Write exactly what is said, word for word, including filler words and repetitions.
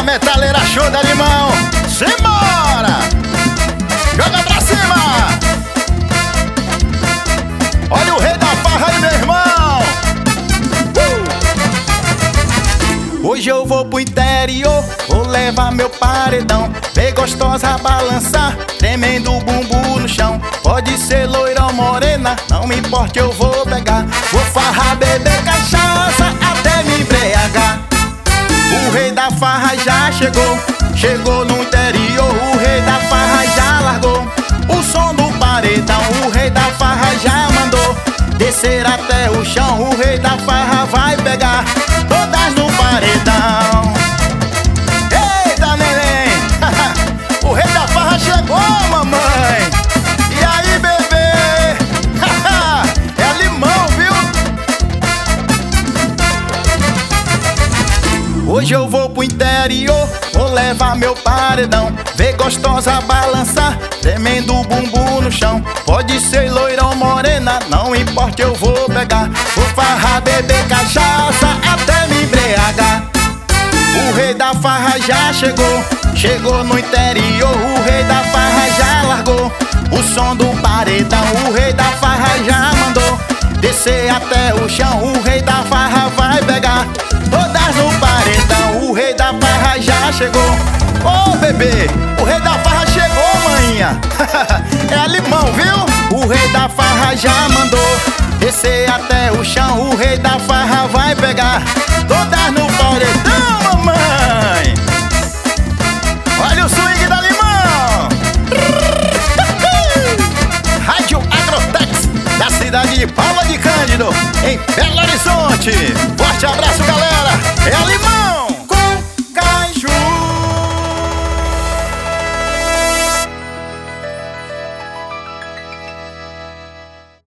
metaleira show da Limão. Simbora! Joga pra cima! Olha o rei da farra aí, meu irmão. uh! Hoje eu vou pro interior, vou levar meu paredão. Ver gostosa balançar, tremendo o bumbum no chão. Pode ser loira ou morena, não me importa, eu vou pegar. Vou farrar, beber cachaça até me embriagar. O rei da farra já chegou, chegou no interior. O rei da farra já largou o som do paredão. O rei da farra já mandou descer até o chão. O rei da farra vai pegar todas no paredão. Eita, neném! O rei da farra chegou, mamãe! E aí, bebê? É limão, viu? Hoje eu vou pro interior, vou levar meu paredão. Ver gostosa balançar, tremendo o bumbum no chão. Pode ser loira ou morena, não importa, eu vou pegar. Vou farrar, beber cachaça até me embriagar. O rei da farra já chegou, chegou no interior. O rei da farra já largou o som do paredão. O rei da farra já mandou descer até o chão. O rei da farra vai pegar todas no paredão. O rei da farra já chegou. Ô oh, bebê, o rei da farra chegou, maninha. É limão, viu? O rei da farra já mandou descer até o chão. O rei da farra vai pegar todas no paredão, mamãe. Olha o swing da Limão. Rádio Agrotex, da cidade de Paula de Cândido, em Belo Horizonte.